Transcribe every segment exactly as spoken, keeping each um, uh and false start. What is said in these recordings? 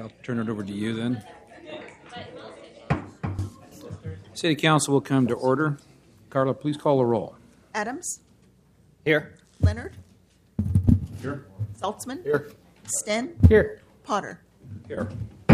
I'll turn it over to you then. City Council will come to order. Carla, please call the roll. Adams? Here. Leonard? Here. Saltzman? Here. Sten? Here. Potter? Here.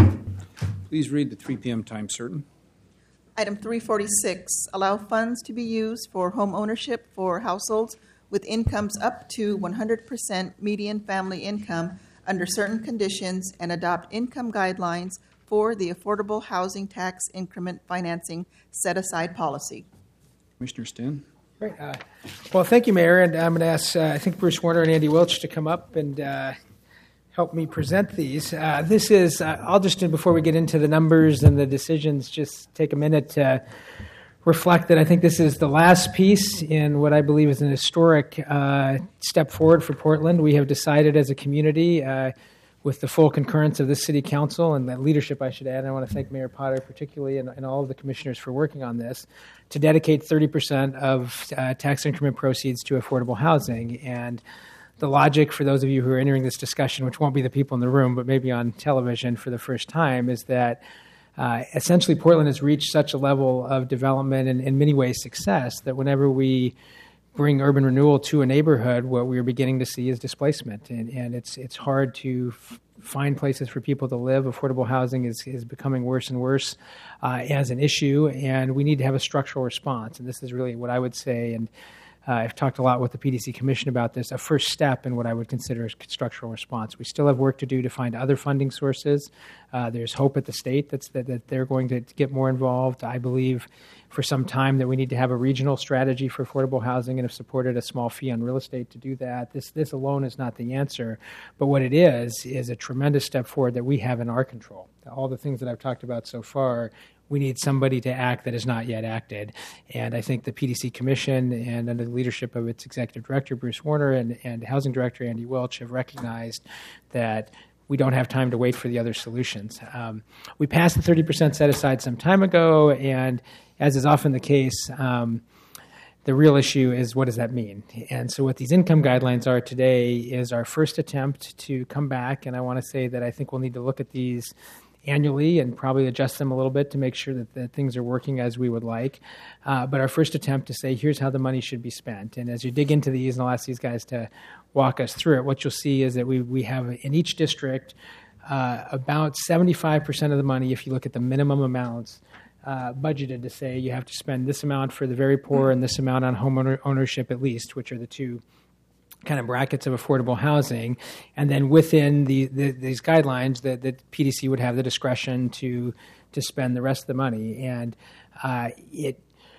Please read the three p.m. time certain. Item three forty-six, allow funds to be used for home ownership for households with incomes up to one hundred percent median family income under certain conditions and adopt income guidelines for the Affordable Housing Tax Increment Financing Set-Aside Policy. Commissioner Sten. Great. Uh, well, thank you, Mayor. And I'm going to ask, uh, I think, Bruce Warner and Andy Welch to come up and uh, help me present these. Uh, this is, uh, I'll just, before we get into the numbers and the decisions, just take a minute to reflect that I think this is the last piece in what I believe is an historic uh, step forward for Portland. We have decided as a community, uh, with the full concurrence of the City Council and the leadership, I should add, and I want to thank Mayor Potter particularly and, and all of the commissioners for working on this, to dedicate thirty percent of uh, tax increment proceeds to affordable housing. And the logic for those of you who are entering this discussion, which won't be the people in the room, but maybe on television for the first time, is that uh, essentially Portland has reached such a level of development and in many ways success that whenever we bring urban renewal to a neighborhood, what we're beginning to see is displacement. And, and it's it's hard to f- find places for people to live. Affordable housing is, is becoming worse and worse uh, as an issue, and we need to have a structural response. And this is really what I would say, and uh, I've talked a lot with the P D C Commission about this, a first step in what I would consider a structural response. We still have work to do to find other funding sources. Uh, there's hope at the state that's, that, that they're going to get more involved. I believe for some time that we need to have a regional strategy for affordable housing and have supported a small fee on real estate to do that. This this alone is not the answer, but what it is is a tremendous step forward that we have in our control. All the things that I've talked about so far, we need somebody to act that has not yet acted. And I think the P D C Commission and under the leadership of its Executive Director, Bruce Warner, and, and Housing Director, Andy Welch, have recognized that we don't have time to wait for the other solutions. Um, we passed the thirty percent set aside some time ago, and as is often the case, um, the real issue is what does that mean? And so what these income guidelines are today is our first attempt to come back, and I want to say that I think we'll need to look at these annually and probably adjust them a little bit to make sure that, that things are working as we would like. Uh, but our first attempt to say, here's how the money should be spent. And as you dig into these, and I'll ask these guys to walk us through it, what you'll see is that we, we have in each district uh, about seventy-five percent of the money, if you look at the minimum amounts, uh, budgeted to say you have to spend this amount for the very poor and this amount on home owner, ownership at least, which are the two kind of brackets of affordable housing. And then within the, the these guidelines, that the P D C would have the discretion to to spend the rest of the money. And uh, it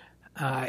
uh,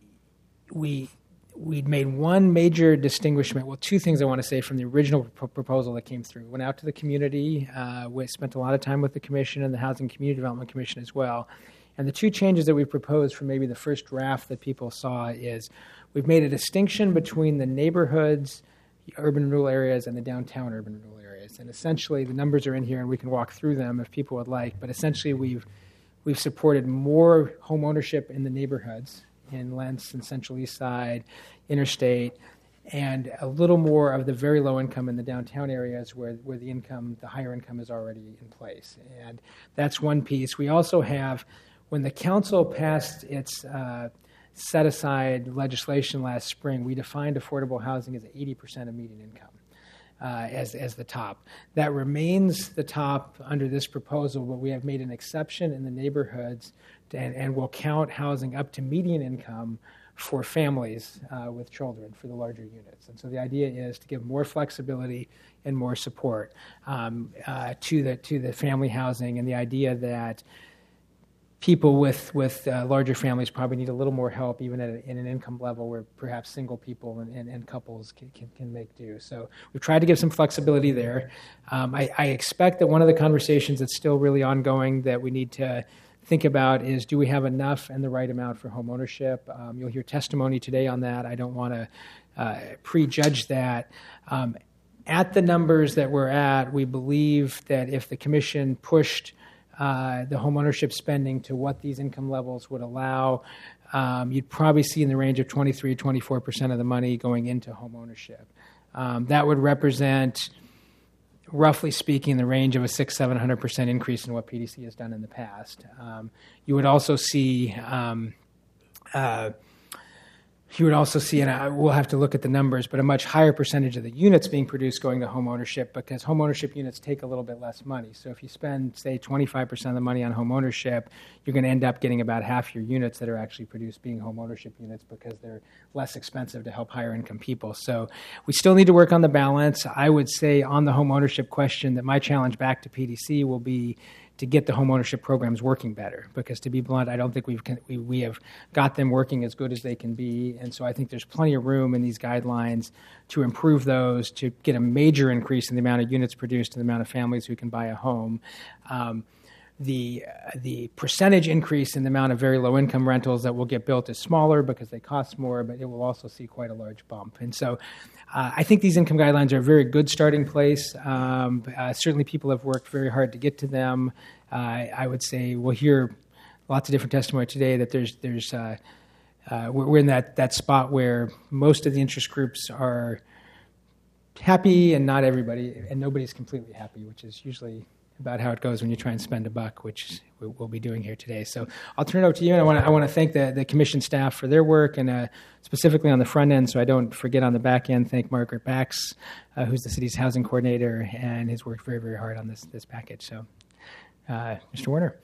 we we'd made one major distinguishment. Well, two things I want to say from the original pro- proposal that came through. Went out to the community. Uh, we spent a lot of time with the commission and the Housing Community Development Commission as well. And the two changes that we proposed from maybe the first draft that people saw is we've made a distinction between the neighborhoods, the urban and rural areas, and the downtown urban and rural areas. And essentially, the numbers are in here, and we can walk through them if people would like. But essentially, we've we've supported more home ownership in the neighborhoods, in Lents and Central East Side, Interstate, and a little more of the very low income in the downtown areas where, where the income, the higher income is already in place. And that's one piece. We also have, when the council passed its uh, set-aside legislation last spring, we defined affordable housing as eighty percent of median income uh, as, as the top. That remains the top under this proposal, but we have made an exception in the neighborhoods to, and, and will count housing up to median income for families uh, with children for the larger units. And so the idea is to give more flexibility and more support um, uh, to the to the family housing, and the idea that people with with uh, larger families probably need a little more help, even at a, in an income level where perhaps single people and, and, and couples can, can, can make do. So we've tried to give some flexibility there. Um, I, I expect that one of the conversations that's still really ongoing that we need to think about is, do we have enough and the right amount for home ownership? Um, you'll hear testimony today on that. I don't want to uh, prejudge that. Um, at the numbers that we're at, we believe that if the commission pushed Uh, the home ownership spending to what these income levels would allow, um, you'd probably see in the range of twenty-three to twenty-four percent of the money going into home ownership. Um, that would represent roughly speaking, the range of a six, seven hundred percent increase in what P D C has done in the past. Um, you would also see, um, uh, you would also see, and I, we'll have to look at the numbers, but a much higher percentage of the units being produced going to home ownership, because home ownership units take a little bit less money. So if you spend, say, twenty-five percent of the money on home ownership, you're going to end up getting about half your units that are actually produced being home ownership units, because they're less expensive to help higher income people. So we still need to work on the balance. I would say on the home ownership question that my challenge back to P D C will be to get the home ownership programs working better, because to be blunt, I don't think we've we, we have got them working as good as they can be. And so I think there's plenty of room in these guidelines to improve those, to get a major increase in the amount of units produced and the amount of families who can buy a home. Um, The the percentage increase in the amount of very low income rentals that will get built is smaller because they cost more, but it will also see quite a large bump. And so uh, I think these income guidelines are a very good starting place. Um, uh, certainly people have worked very hard to get to them. Uh, I would say we'll hear lots of different testimony today that there's there's uh, uh, we're, we're in that, that spot where most of the interest groups are happy and not everybody, and nobody's completely happy, which is usually about how it goes when you try and spend a buck, which we'll be doing here today. So I'll turn it over to you, and I want to I want to thank the, the commission staff for their work, and uh, specifically on the front end, so I don't forget on the back end, thank Margaret Bax, uh, who's the city's housing coordinator, and has worked very, very hard on this this package. So, uh, Mister Warner.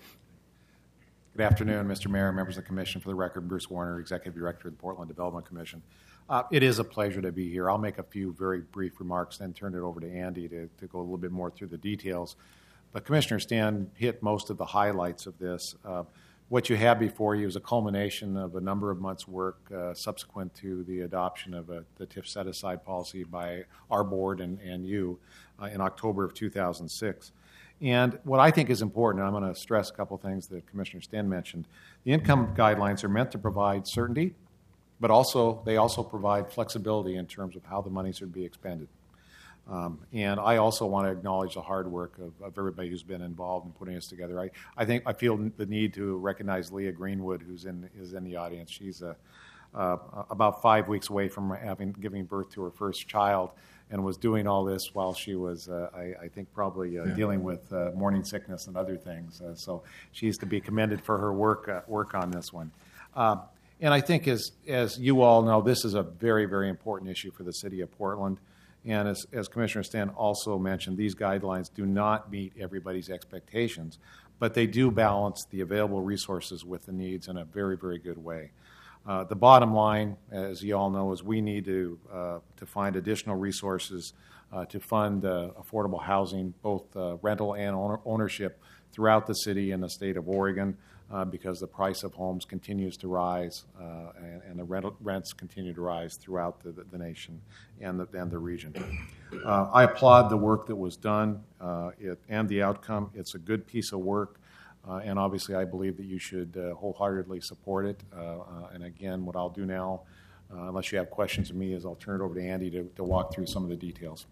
Good afternoon, Mister Mayor, members of the Commission. For the record, Bruce Warner, Executive Director of the Portland Development Commission. Uh, it is a pleasure to be here. I'll make a few very brief remarks, then turn it over to Andy to, to go a little bit more through the details. But Commissioner Stan hit most of the highlights of this. Uh, what you have before you is a culmination of a number of months' work uh, subsequent to the adoption of a, the T I F set-aside policy by our board and, and you uh, in October of two thousand six. And what I think is important, and I'm going to stress a couple things that Commissioner Stan mentioned, the income guidelines are meant to provide certainty, but also they also provide flexibility in terms of how the money should be expended. Um, and I also want to acknowledge the hard work of, of everybody who's been involved in putting this together. I, I think I feel the need to recognize Leah Greenwood, who's in is in the audience. She's uh, uh, about five weeks away from having giving birth to her first child, and was doing all this while she was, uh, I, I think, probably uh, yeah. dealing with uh, morning sickness and other things. Uh, so she's to be commended for her work uh, work on this one. Uh, and I think, as as you all know, this is a very, very important issue for the city of Portland. And as, as Commissioner Stan also mentioned, these guidelines do not meet everybody's expectations, but they do balance the available resources with the needs in a very, very good way. Uh, the bottom line, as you all know, is we need to uh, to find additional resources uh, to fund uh, affordable housing, both uh, rental and owner- ownership throughout the city and the state of Oregon, uh, because the price of homes continues to rise uh, and, and the rental, rents continue to rise throughout the, the, the nation and the, and the region. Uh, I applaud the work that was done uh, it, and the outcome. It's a good piece of work. Uh, and obviously, I believe that you should uh, wholeheartedly support it. Uh, uh, and again, what I'll do now, uh, unless you have questions of me, is I'll turn it over to Andy to, to walk through some of the details.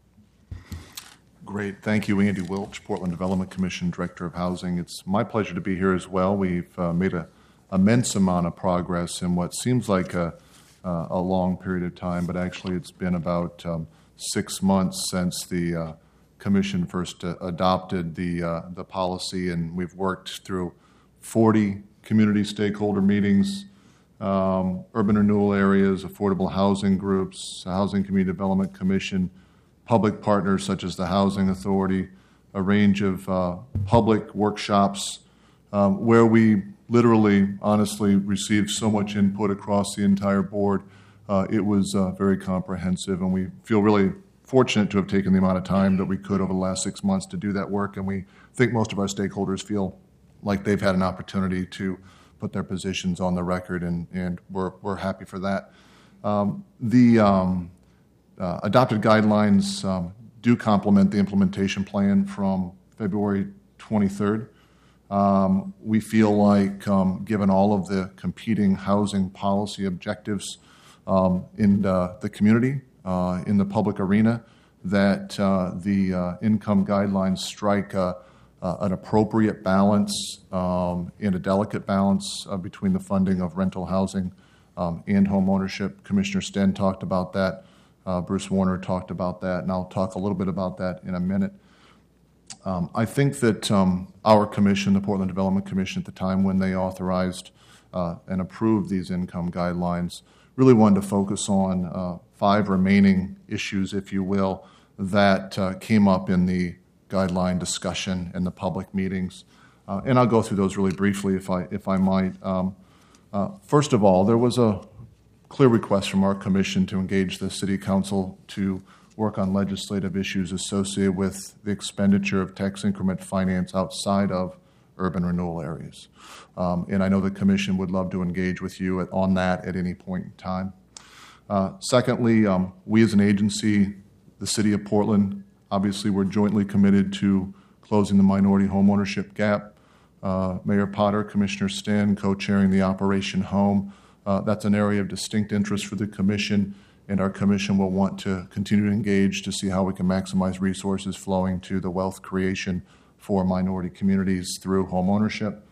Great. Thank you, Andy Wilch, Portland Development Commission Director of Housing. It's my pleasure to be here as well. We've uh, made an immense amount of progress in what seems like a, uh, a long period of time, but actually it's been about um, six months since the uh, Commission first uh, adopted the uh, the policy, and we've worked through forty community stakeholder meetings, um, urban renewal areas, affordable housing groups, Housing Community Development Commission, public partners such as the Housing Authority, a range of uh, public workshops um, where we literally, honestly, received so much input across the entire board. Uh, it was uh, very comprehensive, and we feel really fortunate to have taken the amount of time that we could over the last six months to do that work, and we think most of our stakeholders feel like they've had an opportunity to put their positions on the record, and, and we're, we're happy for that. Um, the um, uh, adopted guidelines um, do complement the implementation plan from February twenty-third. Um, we feel like, um, given all of the competing housing policy objectives um, in uh, the community, Uh, in the public arena, that uh, the uh, income guidelines strike uh, uh, an appropriate balance um, and a delicate balance uh, between the funding of rental housing um, and home ownership. Commissioner Sten talked about that Uh, Bruce Warner talked about that, and I'll talk a little bit about that in a minute. Um, I think that um, our commission, the Portland Development Commission at the time when they authorized uh, and approved these income guidelines, really wanted to focus on uh, five remaining issues, if you will, that uh, came up in the guideline discussion in the public meetings. Uh, and I'll go through those really briefly if I, if I might. Um, uh, first of all, there was a clear request from our commission to engage the City Council to work on legislative issues associated with the expenditure of tax increment finance outside of urban renewal areas. Um, and I know the commission would love to engage with you at, on that at any point in time. Uh, secondly, um, we as an agency, the City of Portland, obviously we're jointly committed to closing the minority homeownership gap. Uh, Mayor Potter, Commissioner Stan, co-chairing the Operation Home. Uh, that's an area of distinct interest for the commission, and our commission will want to continue to engage to see how we can maximize resources flowing to the wealth creation for minority communities through homeownership.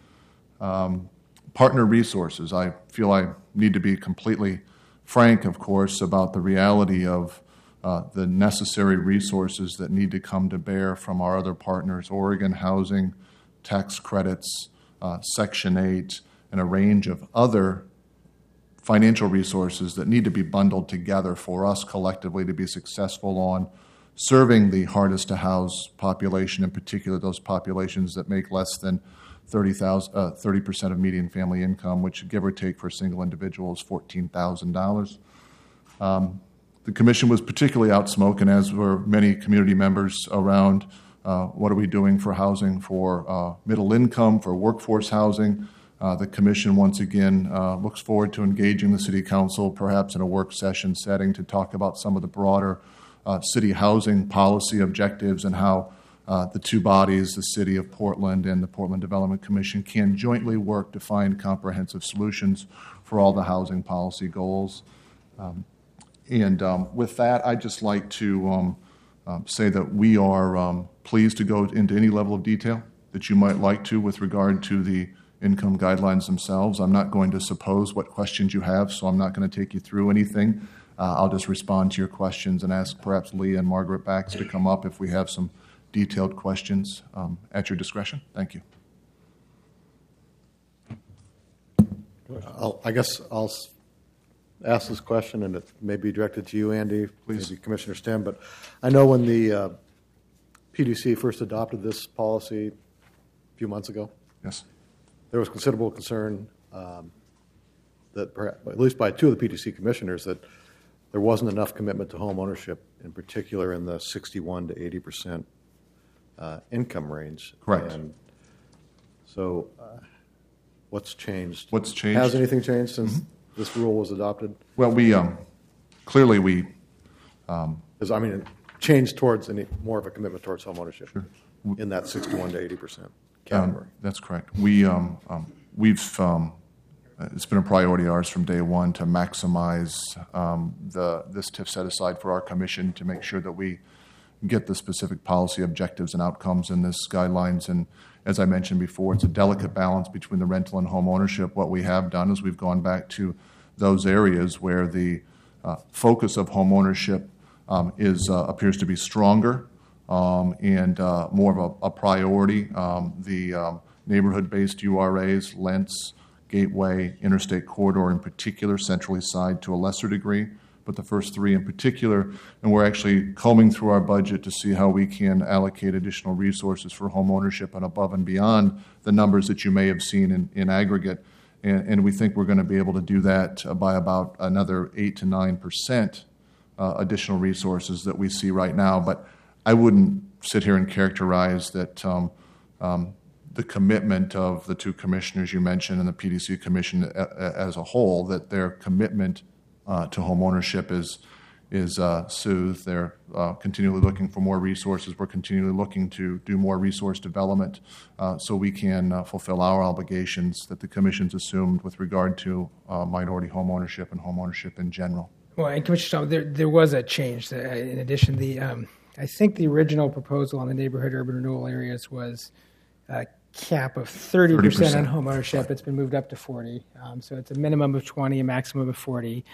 Um, partner resources. I feel I need to be completely frank, of course, about the reality of uh, the necessary resources that need to come to bear from our other partners, Oregon Housing, tax credits, uh, Section eight, and a range of other financial resources that need to be bundled together for us collectively to be successful on serving the hardest to house population, in particular those populations that make less than thirty thousand, uh, thirty percent of median family income, which give or take for a single individual is fourteen thousand dollars. Um, the commission was particularly outspoken, as were many community members, around uh, what are we doing for housing for uh, middle income, for workforce housing. Uh, the commission, once again, uh, looks forward to engaging the City Council, perhaps in a work session setting, to talk about some of the broader uh, city housing policy objectives and how uh, the two bodies, the City of Portland and the Portland Development Commission, can jointly work to find comprehensive solutions for all the housing policy goals. Um, and um, with that, I'd just like to um, um, say that we are um, pleased to go into any level of detail that you might like to with regard to the income guidelines themselves. I'm not going to suppose what questions you have, so I'm not going to take you through anything. Uh, I'll just respond to your questions and ask perhaps Lee and Margaret Bax to come up if we have some detailed questions um, at your discretion. Thank you. I'll, I guess I'll s- ask this question, and it may be directed to you, Andy, Please. maybe Commissioner Stem, but I know when the uh, P D C first adopted this policy a few months ago, Yes. there was considerable concern um, that, perhaps, at least by two of the P D C commissioners, that there wasn't enough commitment to home ownership, in particular in the sixty-one to eighty percent uh, income range. Correct. And so, uh, what's changed? What's changed? Has anything changed since mm-hmm. this rule was adopted? Well, we um, clearly we. Because I mean, it changed towards any more of a commitment towards home ownership Sure. in that sixty-one to eighty percent category. Um, that's correct. We um, um, we've um, it's been a priority of ours from day one to maximize um, the this T I F set aside for our commission to make sure that we get the specific policy objectives and outcomes in this guidelines. And as I mentioned before, it's a delicate balance between the rental and home ownership. What we have done is we've gone back to those areas where the uh, focus of home ownership um, is uh, appears to be stronger. Um, and uh, more of a, a priority. Um, the um, neighborhood-based U R As, Lentz, Gateway, Interstate Corridor in particular, Central East Side to a lesser degree, but the first three in particular. And we're actually combing through our budget to see how we can allocate additional resources for home ownership and above and beyond the numbers that you may have seen in, in aggregate. And, and we think we're going to be able to do that by about another eight to nine percent uh, additional resources that we see right now. But I wouldn't sit here and characterize that um, um, the commitment of the two commissioners you mentioned and the P D C Commission a, a, as a whole, that their commitment uh, to home ownership is is uh, soothed. They're uh, continually looking for more resources. We're continually looking to do more resource development uh, so we can uh, fulfill our obligations that the Commission's assumed with regard to uh, minority home ownership and home ownership in general. Well, and Commissioner, there there was a change. Uh, in addition, the um, I think the original proposal on the neighborhood urban renewal areas was a cap of thirty percent on home ownership. Right. It's been moved up to forty. Um, so it's a minimum of twenty, a maximum of forty.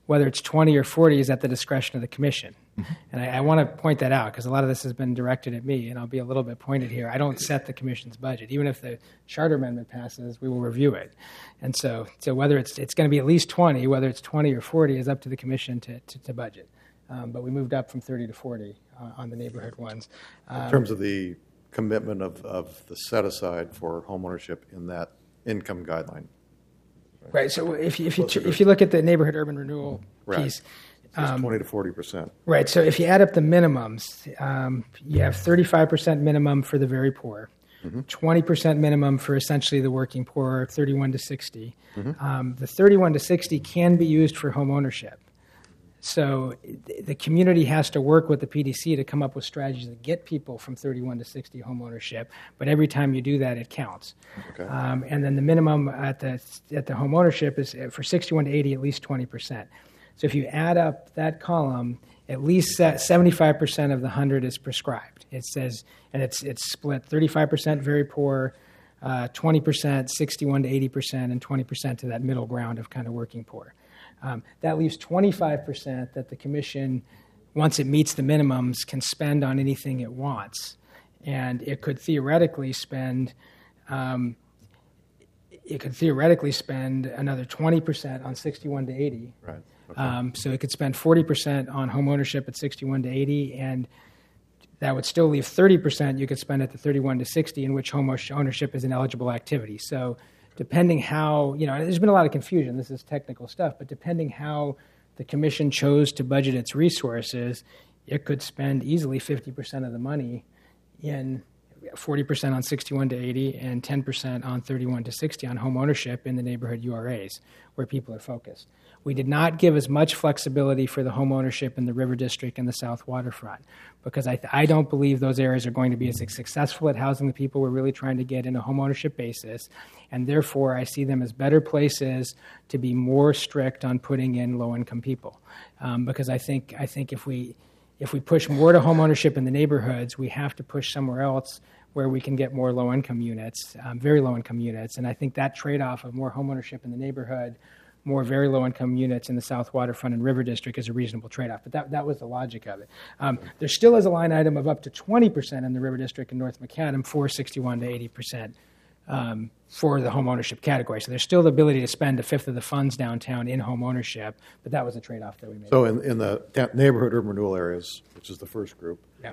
whether it's twenty or forty is at the discretion of the commission. And I, I want to point that out because a lot of this has been directed at me, and I'll be a little bit pointed here. I don't set the commission's budget. Even if the charter amendment passes, we will review it. And so, so whether it's it's going to be at least twenty, whether it's twenty or forty, is up to the commission to, to, to budget. Um, but we moved up from thirty to forty uh, on the neighborhood ones. Um, In terms of the commitment of, of the set-aside for homeownership in that income guideline. Right. So if you, if you if you look at the neighborhood urban renewal Right. piece, It's twenty to forty percent. right. So if you add up the minimums, um, you have thirty-five percent minimum for the very poor, twenty percent minimum for essentially the working poor, thirty-one to sixty. Um, the thirty-one to sixty can be used for home ownership. So th- the community has to work with the P D C to come up with strategies that get people from thirty-one to sixty home ownership. But every time you do that, it counts. Okay. Um, and then the minimum at the at the home ownership is uh, for sixty-one to eighty, at least twenty percent. So if you add up that column, at least seventy-five percent of the one hundred is prescribed. It says, and it's it's split thirty-five percent very poor, uh, twenty percent sixty-one to eighty percent, and twenty percent to that middle ground of kind of working poor. Um, that leaves twenty-five percent that the commission, once it meets the minimums, can spend on anything it wants. And it could theoretically spend um, it could theoretically spend another twenty percent on sixty-one to eighty. Right. Okay. Um, so it could spend forty percent on home ownership at sixty-one to eighty, and that would still leave thirty percent you could spend at the thirty-one to sixty, in which home ownership is an eligible activity. So depending how, you know, there's been a lot of confusion. This is technical stuff, but depending how the commission chose to budget its resources, it could spend easily fifty percent of the money in forty percent on sixty-one to eighty and ten percent on thirty-one to sixty on home ownership in the neighborhood U R As where people are focused. We did not give as much flexibility for the home ownership in the River District and the South Waterfront because I, th- I don't believe those areas are going to be as successful at housing the people we're really trying to get in a home ownership basis, and therefore I see them as better places to be more strict on putting in low-income people. Um, because I think I think if we if we push more to home ownership in the neighborhoods, we have to push somewhere else where we can get more low-income units, um, very low-income units, and I think that trade-off of more home ownership in the neighborhood, more very low-income units in the South Waterfront and River District is a reasonable trade-off. But that, that was the logic of it. Um, there still is a line item of up to twenty percent in the River District and North Macadam for sixty-one to eighty percent um, for the home ownership category. So there's still the ability to spend a fifth of the funds downtown in home ownership, but that was a trade-off that we made. So in, in the ta- neighborhood urban renewal areas, which is the first group, Yeah.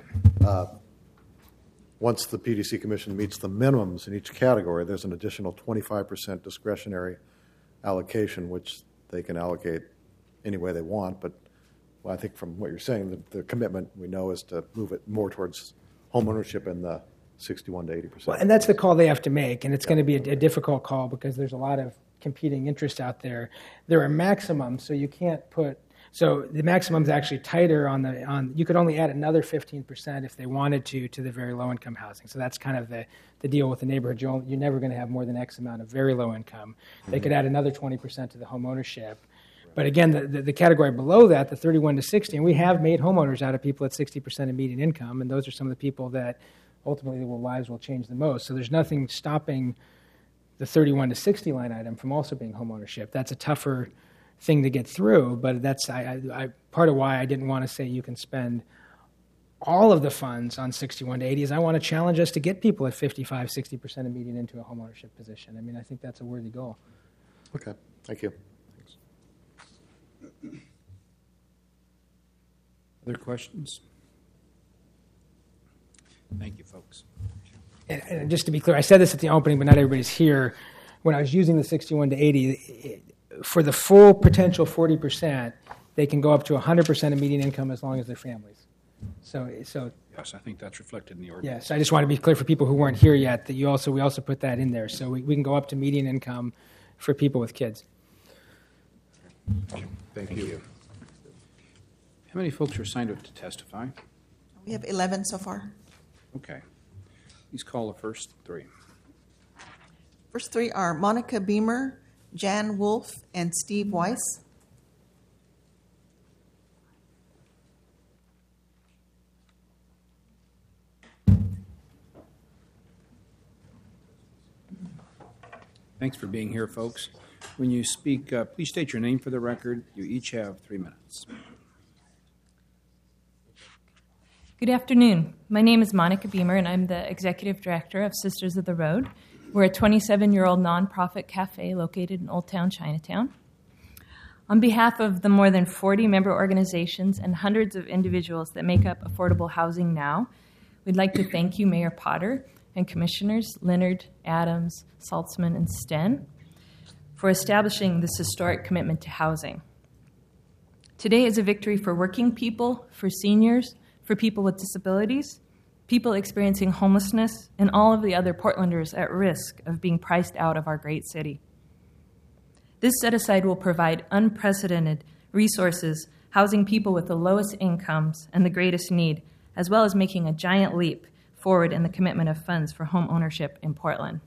once the P D C Commission meets the minimums in each category, there's an additional twenty-five percent discretionary allocation, which they can allocate any way they want. But well, I think from what you're saying, the, the commitment we know is to move it more towards home ownership in the sixty-one to eighty percent. Well, and that's the call they have to make, and it's going to be a, a difficult call because there's a lot of competing interests out there. There are maximums, so you can't put. So the maximum is actually tighter on the on. You could only add another fifteen percent if they wanted to to the very low income housing. So that's kind of the, the deal with the neighborhood. You're, only, you're never going to have more than X amount of very low income. Mm-hmm. They could add another twenty percent to the home ownership. But again, the, the, the category below that, the thirty-one to sixty, and we have made homeowners out of people at sixty percent of median income, and those are some of the people that ultimately their lives will change the most. So there's nothing stopping the thirty-one to sixty line item from also being home ownership. That's a tougher thing to get through, but that's I, I, I, part of why I didn't want to say you can spend all of the funds on sixty-one to eighty is I want to challenge us to get people at fifty-five, sixty percent of median into a home ownership position. I mean, I think that's a worthy goal. Okay, thank you. Thanks. Other questions? Thank you, folks. And, and just to be clear, I said this at the opening, but not everybody's here. When I was using the sixty-one to eighty, it, for the full potential forty percent, they can go up to one hundred percent of median income as long as they're families. So, so Yes, I think that's reflected in the ordinance. yes, I just want to be clear for people who weren't here yet that you also we also put that in there. So we, we can go up to median income for people with kids. Thank you. How many folks are signed up to testify? We have eleven so far. Okay. Please call the first three. First three are Monica Beamer, Jan Wolf, and Steve Weiss. Thanks for being here, folks. When you speak, uh, please state your name for the record. You each have three minutes. Good afternoon. My name is Monica Beamer, and I'm the Executive Director of Sisters of the Road. We're a twenty-seven-year-old nonprofit cafe located in Old Town Chinatown. On behalf of the more than forty member organizations and hundreds of individuals that make up Affordable Housing Now, we'd like to thank you, Mayor Potter, and Commissioners Leonard, Adams, Saltzman, and Sten, for establishing this historic commitment to housing. Today is a victory for working people, for seniors, for people with disabilities, people experiencing homelessness, and all of the other Portlanders at risk of being priced out of our great city. This set-aside will provide unprecedented resources housing people with the lowest incomes and the greatest need, as well as making a giant leap forward in the commitment of funds for home ownership in Portland.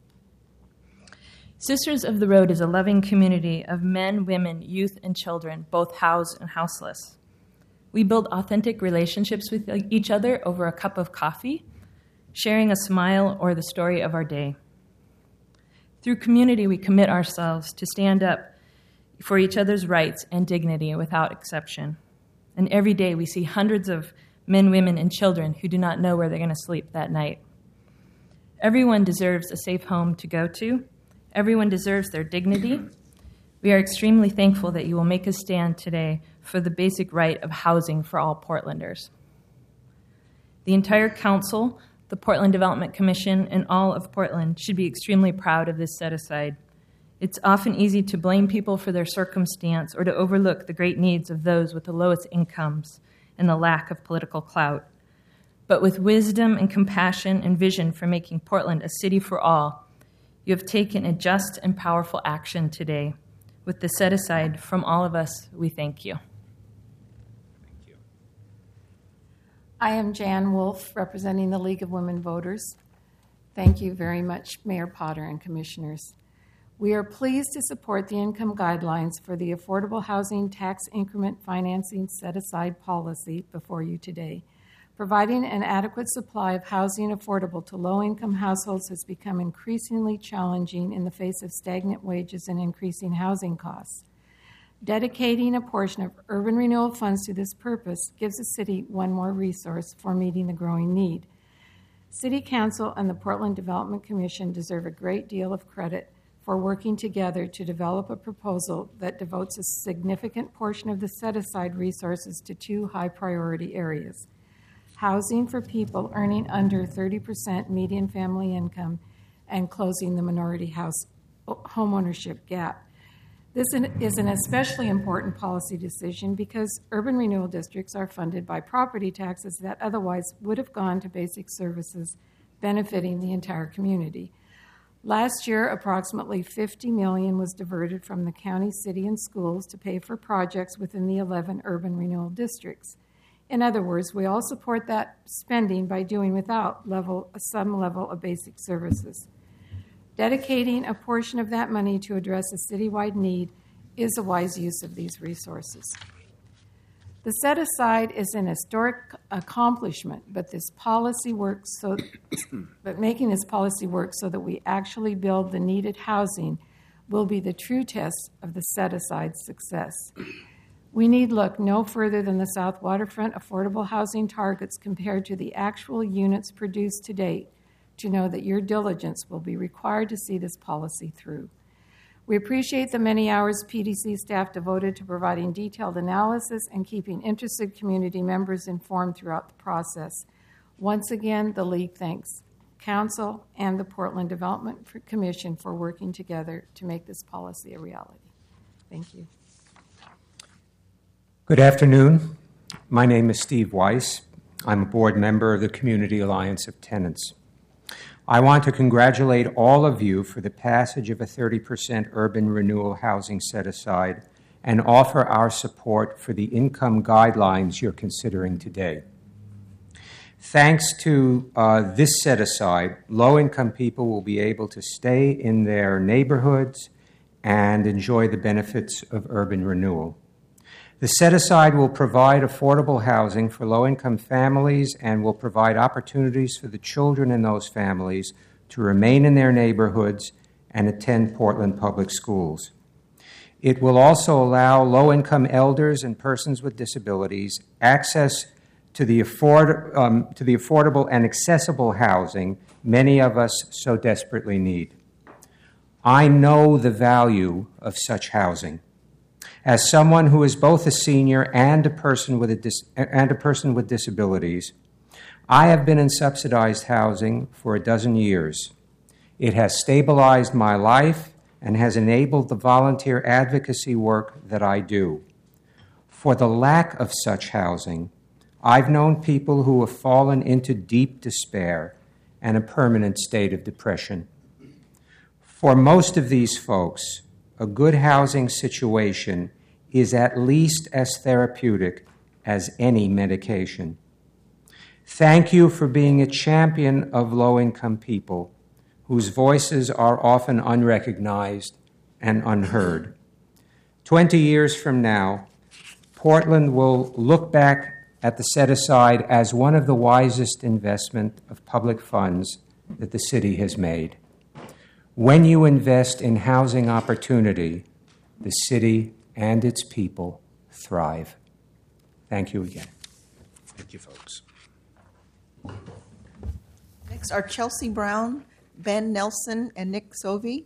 Sisters of the Road is a loving community of men, women, youth, and children, both housed and houseless. We build authentic relationships with each other over a cup of coffee, sharing a smile or the story of our day. Through community, we commit ourselves to stand up for each other's rights and dignity without exception. And every day we see hundreds of men, women, and children who do not know where they're going to sleep that night. Everyone deserves a safe home to go to. Everyone deserves their dignity. We are extremely thankful that you will make a stand today for the basic right of housing for all Portlanders. The entire council, the Portland Development Commission, and all of Portland should be extremely proud of this set-aside. It's often easy to blame people for their circumstance or to overlook the great needs of those with the lowest incomes and the lack of political clout. But with wisdom and compassion and vision for making Portland a city for all, you have taken a just and powerful action today. With the set-aside from all of us, we thank you. Thank you. I am Jan Wolf, representing the League of Women Voters. Thank you very much, Mayor Potter and Commissioners. We are pleased to support the income guidelines for the Affordable Housing Tax Increment Financing Set-Aside policy before you today. Providing an adequate supply of housing affordable to low-income households has become increasingly challenging in the face of stagnant wages and increasing housing costs. Dedicating a portion of urban renewal funds to this purpose gives the city one more resource for meeting the growing need. City Council and the Portland Development Commission deserve a great deal of credit for working together to develop a proposal that devotes a significant portion of the set-aside resources to two high-priority areas: housing for people earning under thirty percent median family income, and closing the minority house homeownership gap. This is an especially important policy decision because urban renewal districts are funded by property taxes that otherwise would have gone to basic services benefiting the entire community. Last year, approximately fifty million dollars was diverted from the county, city, and schools to pay for projects within the eleven urban renewal districts. In other words, we all support that spending by doing without level, some level of basic services. Dedicating a portion of that money to address a citywide need is a wise use of these resources. The set-aside is an historic accomplishment, but this policy works so, but making this policy work so that we actually build the needed housing will be the true test of the set-aside's success. We need look no further than the South Waterfront affordable housing targets compared to the actual units produced to date to know that your diligence will be required to see this policy through. We appreciate the many hours P D C staff devoted to providing detailed analysis and keeping interested community members informed throughout the process. Once again, the League thanks Council and the Portland Development Commission for working together to make this policy a reality. Thank you. Good afternoon. My name is Steve Weiss. I'm a board member of the Community Alliance of Tenants. I want to congratulate all of you for the passage of a thirty percent urban renewal housing set-aside and offer our support for the income guidelines you're considering today. Thanks to uh, this set-aside, low-income people will be able to stay in their neighborhoods and enjoy the benefits of urban renewal. The set-aside will provide affordable housing for low-income families and will provide opportunities for the children in those families to remain in their neighborhoods and attend Portland public schools. It will also allow low-income elders and persons with disabilities access to the, afford, um, to the affordable and accessible housing many of us so desperately need. I know the value of such housing. As someone who is both a senior and a person with a dis- and a person with disabilities, I have been in subsidized housing for a dozen years. It has stabilized my life and has enabled the volunteer advocacy work that I do. For the lack of such housing, I've known people who have fallen into deep despair and a permanent state of depression. For most of these folks, a good housing situation is at least as therapeutic as any medication. Thank you for being a champion of low-income people whose voices are often unrecognized and unheard. Twenty years from now, Portland will look back at the set-aside as one of the wisest investment of public funds that the city has made. When you invest in housing opportunity, the city and its people thrive. Thank you again. Thank you, folks. Next are Chelsea Brown, Ben Nelson, and Nick Sovey.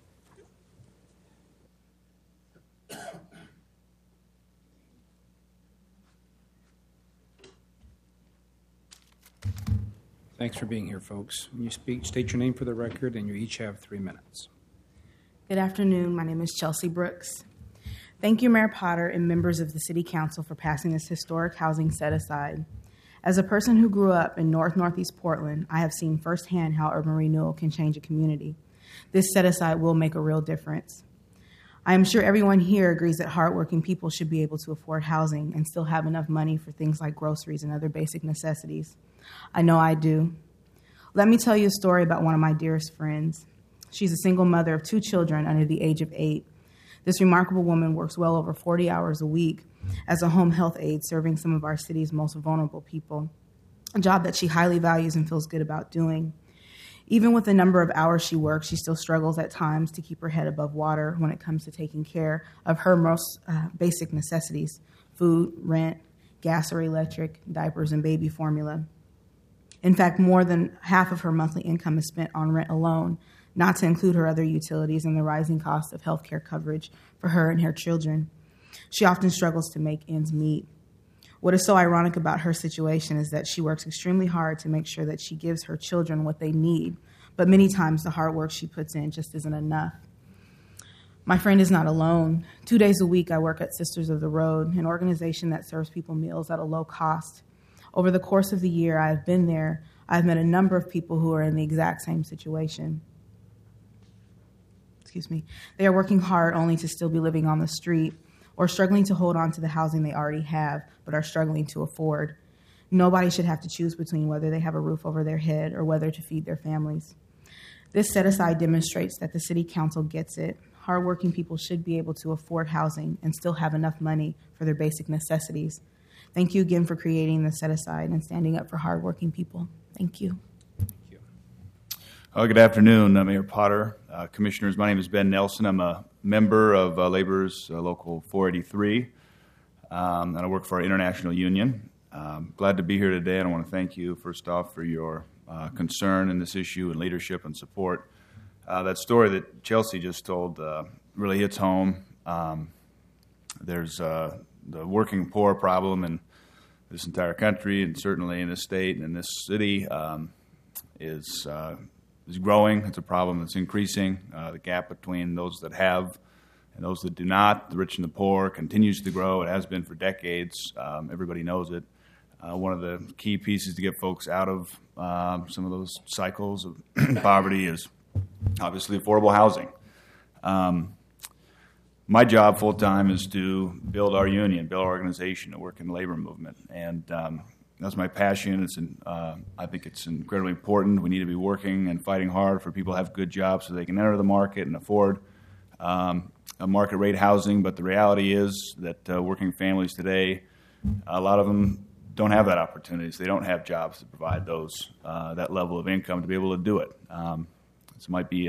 Thanks for being here, folks. When you speak, state your name for the record, and you each have three minutes. Good afternoon. My name is Chelsea Brooks. Thank you, Mayor Potter and members of the City Council for passing this historic housing set-aside. As a person who grew up in North Northeast Portland, I have seen firsthand how urban renewal can change a community. This set-aside will make a real difference. I am sure everyone here agrees that hardworking people should be able to afford housing and still have enough money for things like groceries and other basic necessities. I know I do. Let me tell you a story about one of my dearest friends. She's a single mother of two children under the age of eight. This remarkable woman works well over forty hours a week as a home health aide serving some of our city's most vulnerable people, a job that she highly values and feels good about doing. Even with the number of hours she works, she still struggles at times to keep her head above water when it comes to taking care of her most uh, basic necessities: food, rent, gas or electric, diapers, and baby formula. In fact, more than half of her monthly income is spent on rent alone, not to include her other utilities and the rising cost of health care coverage for her and her children. She often struggles to make ends meet. What is so ironic about her situation is that she works extremely hard to make sure that she gives her children what they need, but many times the hard work she puts in just isn't enough. My friend is not alone. Two days a week, I work at Sisters of the Road, an organization that serves people meals at a low cost. Over the course of the year I've been there, I've met a number of people who are in the exact same situation. Excuse me. They are working hard only to still be living on the street or struggling to hold on to the housing they already have but are struggling to afford. Nobody should have to choose between whether they have a roof over their head or whether to feed their families. This set-aside demonstrates that the City Council gets it. Hardworking people should be able to afford housing and still have enough money for their basic necessities. Thank you again for creating the set-aside and standing up for hardworking people. Thank you. Thank you. Uh, good afternoon, uh, Mayor Potter, uh, Commissioners. My name is Ben Nelson. I'm a member of uh, Labor's uh, Local four eighty-three, um, and I work for our international union. Um, glad to be here today, and I want to thank you, first off, for your uh, concern in this issue and leadership and support. Uh, that story that Chelsea just told uh, really hits home. Um, there's uh, the working poor problem in this entire country, and certainly in this state and in this city, um, is uh, is growing. It's a problem that's increasing. Uh, the gap between those that have and those that do not, the rich and the poor, continues to grow. It has been for decades. Um, everybody knows it. Uh, one of the key pieces to get folks out of um, some of those cycles of poverty is obviously affordable housing. Um, My job full-time is to build our union, build our organization, to work in the labor movement. And um, that's my passion. It's in, uh, I think it's incredibly important. We need to be working and fighting hard for people to have good jobs so they can enter the market and afford um, a market rate housing. But the reality is that uh, working families today, a lot of them don't have that opportunity. So they don't have jobs to provide those uh, that level of income to be able to do it. Um, this might be a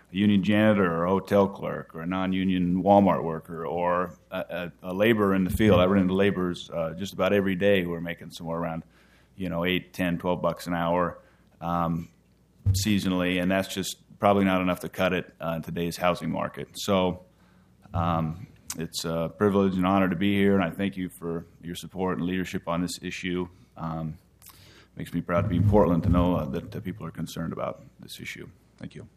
a union janitor or a hotel clerk or a non-union Walmart worker or a, a, a laborer in the field. I run into laborers uh, just about every day who are making somewhere around, you know, eight, ten, twelve bucks an hour um, seasonally, and that's just probably not enough to cut it uh, in today's housing market. So um, it's a privilege and honor to be here, and I thank you for your support and leadership on this issue. Um, makes me proud to be in Portland to know uh, that uh, people are concerned about this issue. Thank you.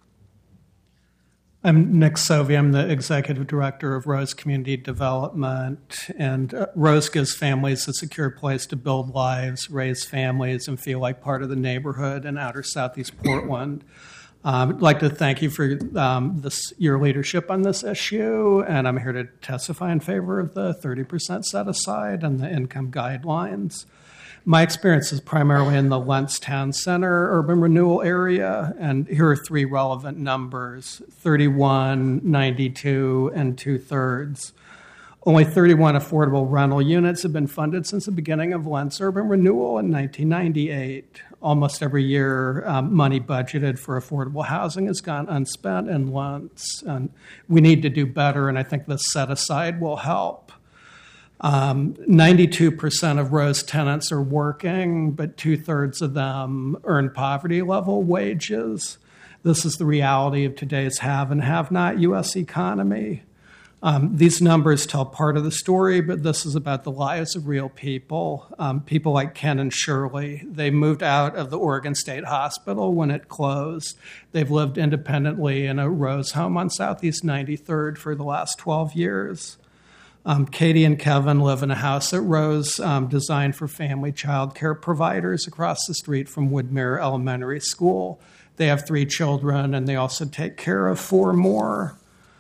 I'm Nick Sovey. I'm the Executive Director of Rose Community Development, and uh, Rose gives families a secure place to build lives, raise families, and feel like part of the neighborhood in outer Southeast Portland. Um, I'd like to thank you for um, this, your leadership on this issue, and I'm here to testify in favor of the thirty percent set aside and the income guidelines. My experience is primarily in the Lentz Town Center urban renewal area, and here are three relevant numbers, thirty-one, ninety-two, and two-thirds. Only thirty-one affordable rental units have been funded since the beginning of Lentz urban renewal in nineteen ninety-eight. Almost every year, um, money budgeted for affordable housing has gone unspent in Lentz, and we need to do better, and I think this set-aside will help. Um, ninety-two percent of Rose tenants are working, but two-thirds of them earn poverty-level wages. This is the reality of today's have and have-not U S economy. Um, these numbers tell part of the story, but this is about the lives of real people, um, people like Ken and Shirley. They moved out of the Oregon State Hospital when it closed. They've lived independently in a Rose home on Southeast ninety-third for the last twelve years. Um, Katie and Kevin live in a house at Rose um, designed for family child care providers across the street from Woodmere Elementary School. They have three children, and they also take care of four more.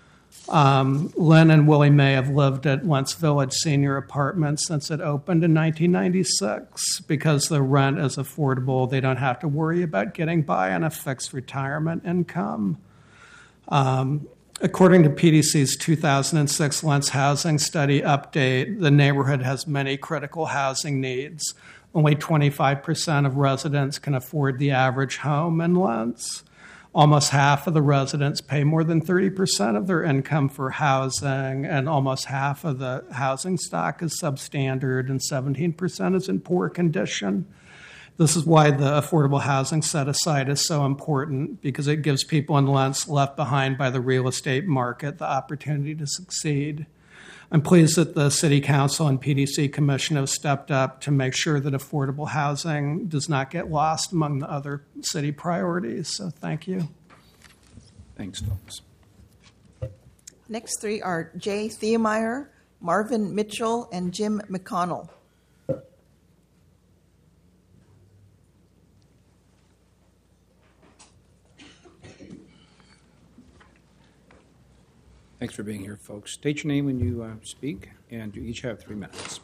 Um, Lynn and Willie Mae have lived at Lentz Village Senior Apartments since it opened in nineteen ninety-six. Because the rent is affordable, they don't have to worry about getting by on a fixed retirement income. Um, According to P D C's two thousand six Lentz Housing Study Update, the neighborhood has many critical housing needs. Only twenty-five percent of residents can afford the average home in Lentz. Almost half of the residents pay more than thirty percent of their income for housing, and almost half of the housing stock is substandard, and seventeen percent is in poor condition. This is why the affordable housing set-aside is so important, because it gives people in Lentz left behind by the real estate market the opportunity to succeed. I'm pleased that the City Council and P D C Commission have stepped up to make sure that affordable housing does not get lost among the other city priorities. So thank you. Thanks, folks. Next three are Jay Thiemeyer, Marvin Mitchell, and Jim McConnell. Thanks for being here, folks. State your name when you uh, speak, and you each have three minutes.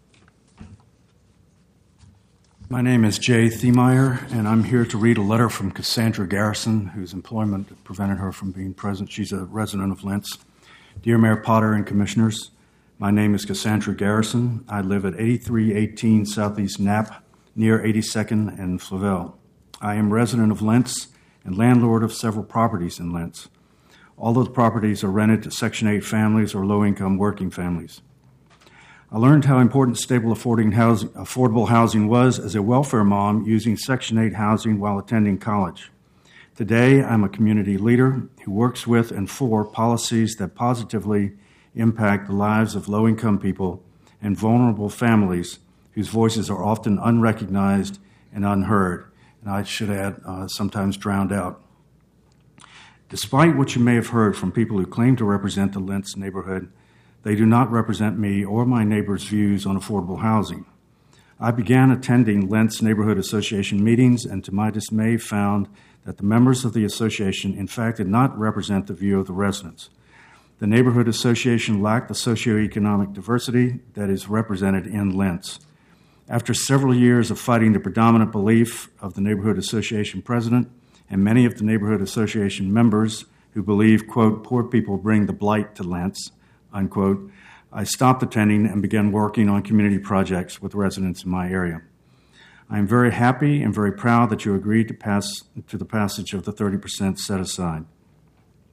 My name is Jay Thiemeyer, and I'm here to read a letter from Cassandra Garrison, whose employment prevented her from being present. She's a resident of Lentz. Dear Mayor Potter and Commissioners, my name is Cassandra Garrison. I live at eighty-three eighteen Southeast Knapp, near eighty-second and Flavel. I am resident of Lentz and landlord of several properties in Lentz. All of the properties are rented to Section eight families or low-income working families. I learned how important stable, affording housing, affordable housing was as a welfare mom using Section eight housing while attending college. Today, I'm a community leader who works with and for policies that positively impact the lives of low-income people and vulnerable families whose voices are often unrecognized and unheard, and I should add, uh, sometimes drowned out. Despite what you may have heard from people who claim to represent the Lentz neighborhood, they do not represent me or my neighbors' views on affordable housing. I began attending Lentz Neighborhood Association meetings and to my dismay found that the members of the association in fact did not represent the view of the residents. The Neighborhood Association lacked the socioeconomic diversity that is represented in Lentz. After several years of fighting the predominant belief of the Neighborhood Association president, and many of the Neighborhood Association members who believe, quote, poor people bring the blight to Lentz, unquote, I stopped attending and began working on community projects with residents in my area. I am very happy and very proud that you agreed to pass to the passage of the thirty percent set aside.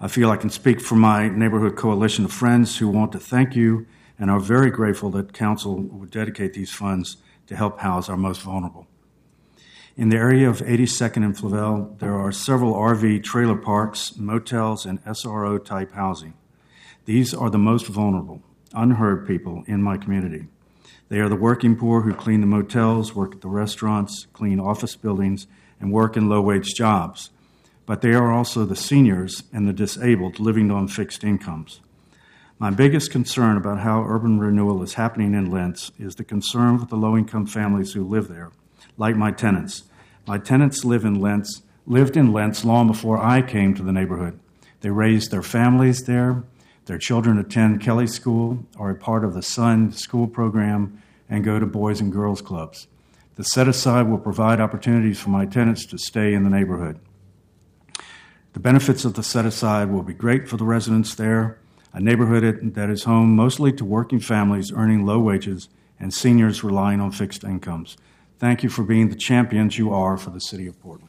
I feel I can speak for my neighborhood coalition of friends who want to thank you and are very grateful that Council would dedicate these funds to help house our most vulnerable. In the area of eighty-second and Flavel, there are several R V trailer parks, motels, and S R O-type housing. These are the most vulnerable, unheard people in my community. They are the working poor who clean the motels, work at the restaurants, clean office buildings, and work in low-wage jobs. But they are also the seniors and the disabled living on fixed incomes. My biggest concern about how urban renewal is happening in Lentz is the concern with the low-income families who live there, like my tenants. My tenants live in Lentz, lived in Lentz long before I came to the neighborhood. They raised their families there. Their children attend Kelly School, are a part of the Sun School program, and go to Boys and Girls Clubs. The set-aside will provide opportunities for my tenants to stay in the neighborhood. The benefits of the set-aside will be great for the residents there, a neighborhood that is home mostly to working families earning low wages and seniors relying on fixed incomes. Thank you for being the champions you are for the City of Portland.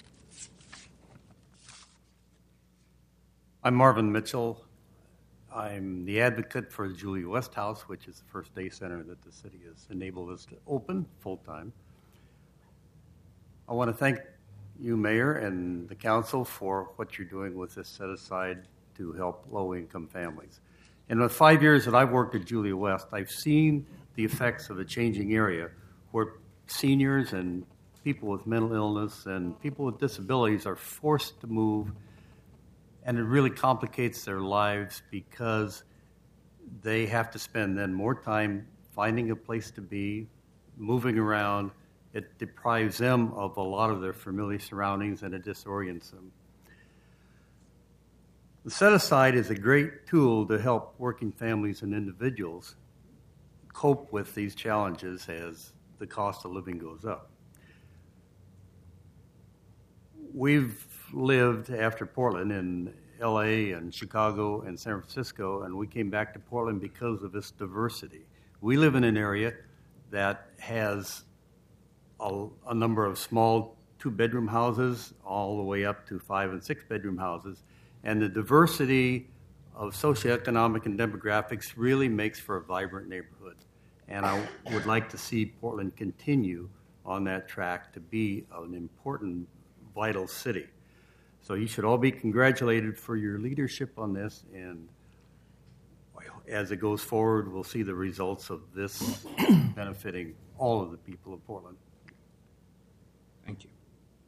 I'm Marvin Mitchell. I'm the advocate for the Julia West House, which is the first day center that the city has enabled us to open full-time. I want to thank you, Mayor, and the council for what you're doing with this set-aside to help low-income families. In the five years that I've worked at Julia West, I've seen the effects of a changing area where seniors and people with mental illness and people with disabilities are forced to move, and it really complicates their lives because they have to spend then more time finding a place to be, moving around. It deprives them of a lot of their familiar surroundings and it disorients them. The set-aside is a great tool to help working families and individuals cope with these challenges as the cost of living goes up. We've lived after Portland in L A and Chicago and San Francisco, and we came back to Portland because of its diversity. We live in an area that has a, a number of small two-bedroom houses all the way up to five- and six-bedroom houses, and the diversity of socioeconomic and demographics really makes for a vibrant neighborhood. And I would like to see Portland continue on that track to be an important, vital city. So you should all be congratulated for your leadership on this, and as it goes forward, we'll see the results of this benefiting all of the people of Portland. Thank you.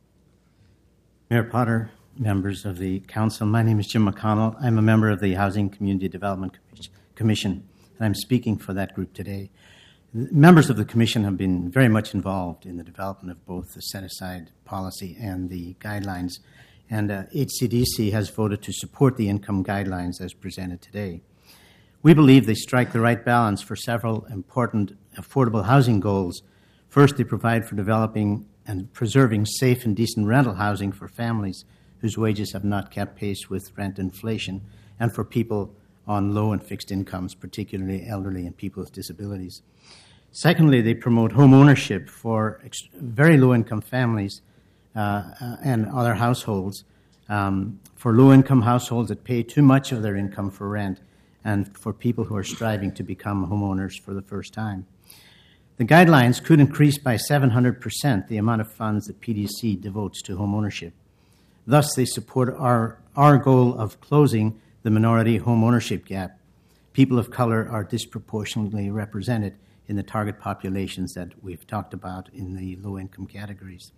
Mayor Potter, members of the council, my name is Jim McConnell. I'm a member of the Housing Community Development Commission, and I'm speaking for that group today. Members of the commission have been very much involved in the development of both the set-aside policy and the guidelines, and uh, H C D C has voted to support the income guidelines as presented today. We believe they strike the right balance for several important affordable housing goals. First, they provide for developing and preserving safe and decent rental housing for families whose wages have not kept pace with rent inflation, and for people on low and fixed incomes, particularly elderly and people with disabilities. Secondly, they promote home ownership for ex- very low-income families uh, uh, and other households, um, for low-income households that pay too much of their income for rent, and for people who are striving to become homeowners for the first time. The guidelines could increase by seven hundred percent the amount of funds that P D C devotes to home ownership. Thus, they support our, our goal of closing the minority home ownership gap. People of color are disproportionately represented in the target populations that we've talked about in the low-income categories.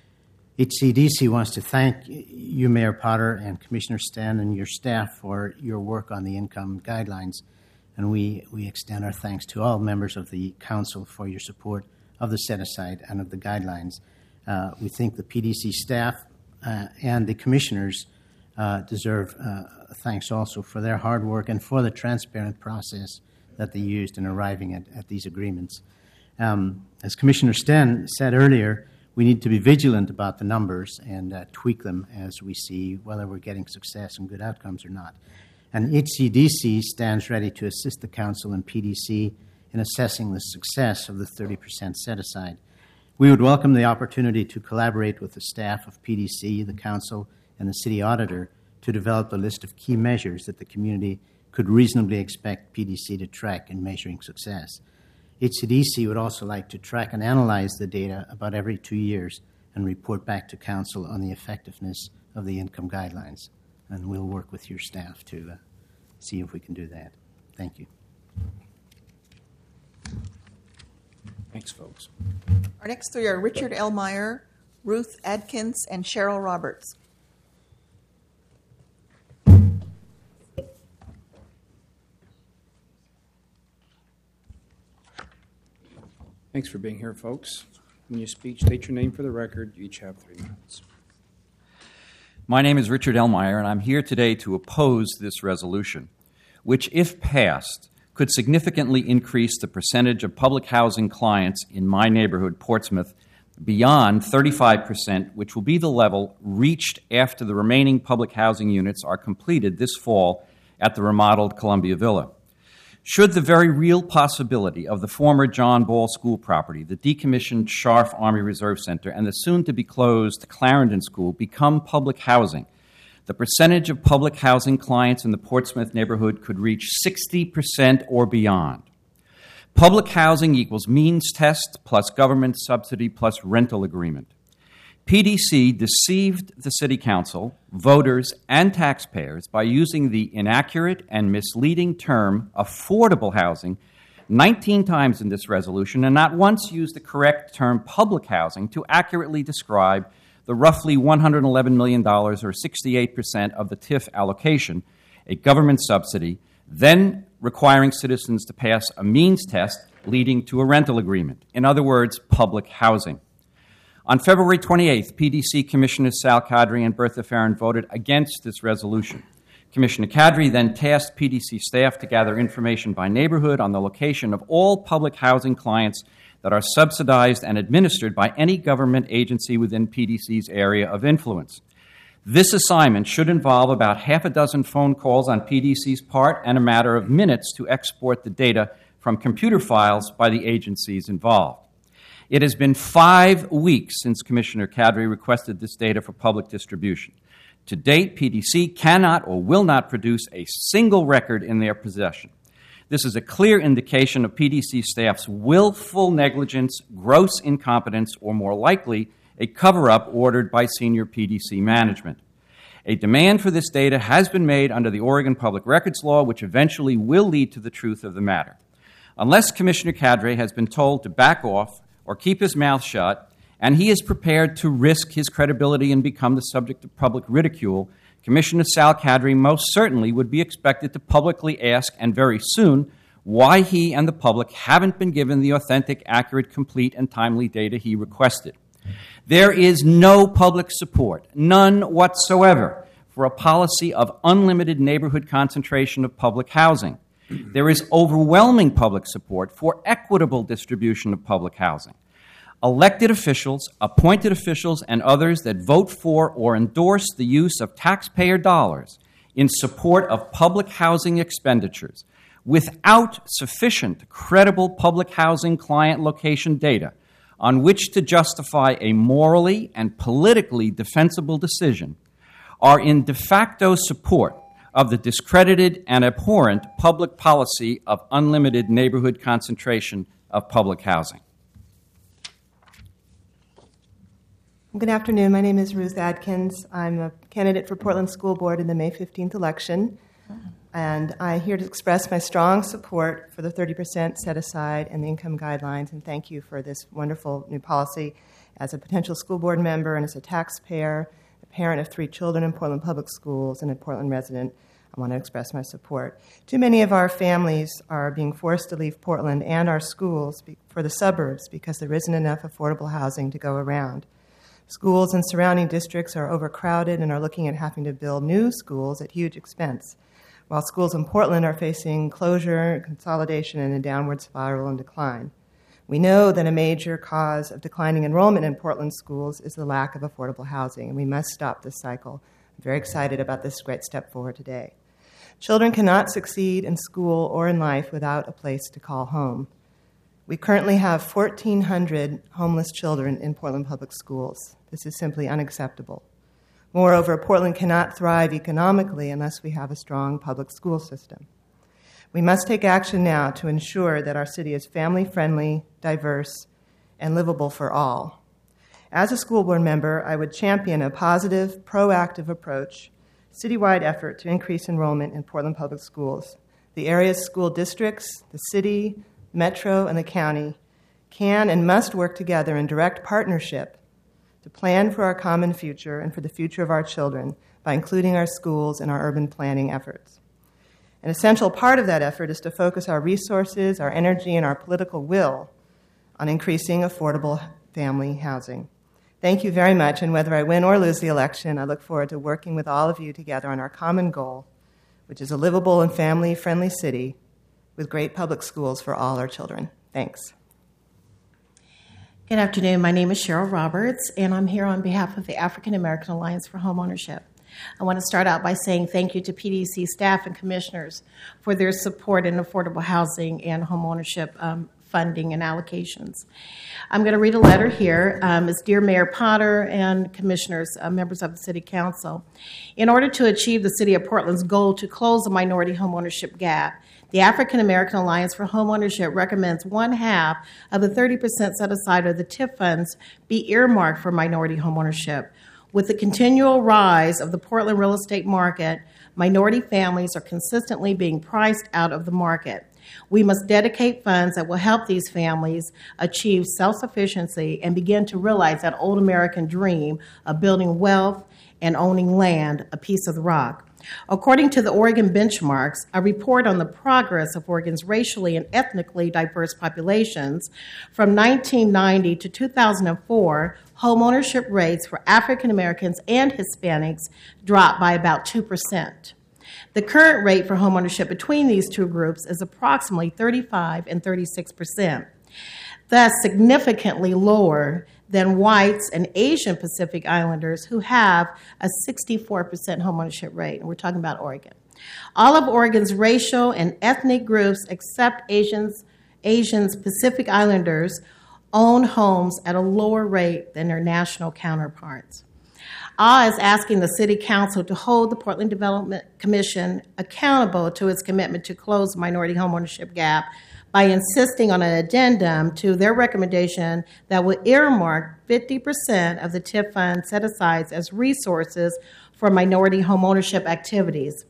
H C D C wants to thank you, Mayor Potter, and Commissioner Stan and your staff for your work on the income guidelines, and we, we extend our thanks to all members of the council for your support of the set-aside and of the guidelines. Uh, we think the P D C staff uh, and the commissioners uh, deserve uh, thanks also for their hard work and for the transparent process that they used in arriving at, at these agreements. Um, as Commissioner Sten said earlier, we need to be vigilant about the numbers and uh, tweak them as we see whether we're getting success and good outcomes or not. And H C D C stands ready to assist the Council and P D C in assessing the success of the thirty percent set-aside. We would welcome the opportunity to collaborate with the staff of P D C, the Council, and the City Auditor to develop a list of key measures that the community could reasonably expect P D C to track in measuring success. H C D C would also like to track and analyze the data about every two years and report back to Council on the effectiveness of the income guidelines. And we'll work with your staff to uh, see if we can do that. Thank you. Thanks, folks. Our next three are Richard Elmeyer, Ruth Adkins, and Cheryl Roberts. Thanks for being here, folks. When you speak, state your name for the record. You each have three minutes. My name is Richard Elmeyer, and I'm here today to oppose this resolution, which, if passed, could significantly increase the percentage of public housing clients in my neighborhood, Portsmouth, beyond thirty-five percent, which will be the level reached after the remaining public housing units are completed this fall at the remodeled Columbia Villa. Should the very real possibility of the former John Ball School property, the decommissioned Scharf Army Reserve Center, and the soon-to-be-closed Clarendon School become public housing, the percentage of public housing clients in the Portsmouth neighborhood could reach sixty percent or beyond. Public housing equals means test plus government subsidy plus rental agreement. P D C deceived the City Council, voters, and taxpayers by using the inaccurate and misleading term affordable housing nineteen times in this resolution, and not once used the correct term public housing to accurately describe the roughly one hundred eleven million dollars or sixty-eight percent of the T I F allocation, a government subsidy, then requiring citizens to pass a means test leading to a rental agreement. In other words, public housing. On February twenty-eighth, P D C Commissioners Sal Kadri and Bertha Farron voted against this resolution. Commissioner Kadri then tasked P D C staff to gather information by neighborhood on the location of all public housing clients that are subsidized and administered by any government agency within P D C's area of influence. This assignment should involve about half a dozen phone calls on P D C's part and a matter of minutes to export the data from computer files by the agencies involved. It has been five weeks since Commissioner Kadri requested this data for public distribution. To date, P D C cannot or will not produce a single record in their possession. This is a clear indication of P D C staff's willful negligence, gross incompetence, or more likely, a cover-up ordered by senior P D C management. A demand for this data has been made under the Oregon Public Records Law, which eventually will lead to the truth of the matter. Unless Commissioner Kadri has been told to back off or keep his mouth shut, and he is prepared to risk his credibility and become the subject of public ridicule, Commissioner Sal Kadri most certainly would be expected to publicly ask, and very soon, why he and the public haven't been given the authentic, accurate, complete, and timely data he requested. There is no public support, none whatsoever, for a policy of unlimited neighborhood concentration of public housing. There is overwhelming public support for equitable distribution of public housing. Elected officials, appointed officials, and others that vote for or endorse the use of taxpayer dollars in support of public housing expenditures without sufficient credible public housing client location data on which to justify a morally and politically defensible decision are in de facto support of the discredited and abhorrent public policy of unlimited neighborhood concentration of public housing. Good afternoon. My name is Ruth Adkins. I'm a candidate for Portland School Board in the May fifteenth election, and I'm here to express my strong support for the thirty percent set aside and the income guidelines, and thank you for this wonderful new policy. As a potential school board member and as a taxpayer, a parent of three children in Portland Public Schools, and a Portland resident, I want to express my support. Too many of our families are being forced to leave Portland and our schools for the suburbs because there isn't enough affordable housing to go around. Schools in surrounding districts are overcrowded and are looking at having to build new schools at huge expense, while schools in Portland are facing closure, consolidation, and a downward spiral and decline. We know that a major cause of declining enrollment in Portland schools is the lack of affordable housing, and we must stop this cycle. I'm very excited about this great step forward today. Children cannot succeed in school or in life without a place to call home. We currently have fourteen hundred homeless children in Portland Public Schools. This is simply unacceptable. Moreover, Portland cannot thrive economically unless we have a strong public school system. We must take action now to ensure that our city is family-friendly, diverse, and livable for all. As a school board member, I would champion a positive, proactive approach, citywide effort to increase enrollment in Portland Public Schools. The area's school districts, the city, metro, and the county can and must work together in direct partnership to plan for our common future and for the future of our children by including our schools in our urban planning efforts. An essential part of that effort is to focus our resources, our energy, and our political will on increasing affordable family housing. Thank you very much, and whether I win or lose the election, I look forward to working with all of you together on our common goal, which is a livable and family-friendly city with great public schools for all our children. Thanks. Good afternoon. My name is Cheryl Roberts, and I'm here on behalf of the African American Alliance for Homeownership. I want to start out by saying thank you to P D C staff and commissioners for their support in affordable housing and homeownership um, funding and allocations. I'm going to read a letter here. Um, it's Dear Mayor Potter and commissioners, uh, members of the City Council. In order to achieve the City of Portland's goal to close the minority homeownership gap, the African American Alliance for Homeownership recommends one half of the thirty percent set aside of the T I F funds be earmarked for minority homeownership. With the continual rise of the Portland real estate market, minority families are consistently being priced out of the market. We must dedicate funds that will help these families achieve self-sufficiency and begin to realize that old American dream of building wealth and owning land, a piece of the rock. According to the Oregon Benchmarks, a report on the progress of Oregon's racially and ethnically diverse populations, from nineteen ninety to two thousand four, homeownership rates for African Americans and Hispanics dropped by about two percent. The current rate for homeownership between these two groups is approximately thirty-five and thirty-six percent. Thus, significantly lower than whites and Asian Pacific Islanders who have a sixty-four percent homeownership rate, and we're talking about Oregon. All of Oregon's racial and ethnic groups, except Asians, Asians Pacific Islanders, own homes at a lower rate than their national counterparts. A A is asking the City Council to hold the Portland Development Commission accountable to its commitment to close the minority homeownership gap by insisting on an addendum to their recommendation that will earmark fifty percent of the T I F fund set aside as resources for minority homeownership activities.